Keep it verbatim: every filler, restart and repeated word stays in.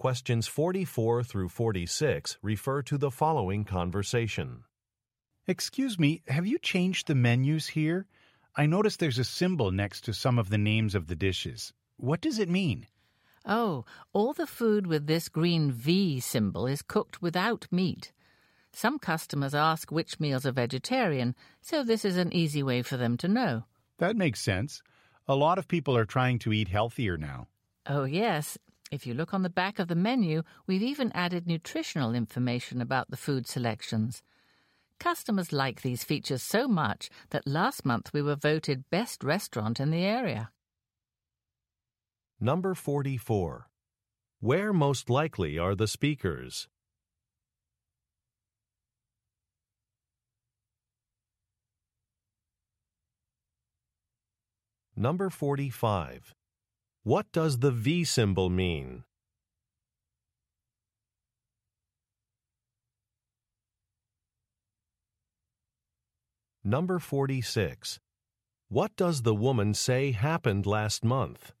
Questions forty-four through forty-six refer to the following conversation. Excuse me, have you changed the menus here? I noticed there's a symbol next to some of the names of the dishes. What does it mean? Oh, all the food with this green V symbol is cooked without meat. Some customers ask which meals are vegetarian, so this is an easy way for them to know. That makes sense. A lot of people are trying to eat healthier now. Oh, yes. If you look on the back of the menu, we've even added nutritional information about the food selections. Customers like these features so much that last month we were voted best restaurant in the area. Number forty-four. Where most likely are the speakers? Number forty-five. What does the V symbol mean? Number forty-six. What does the woman say happened last month?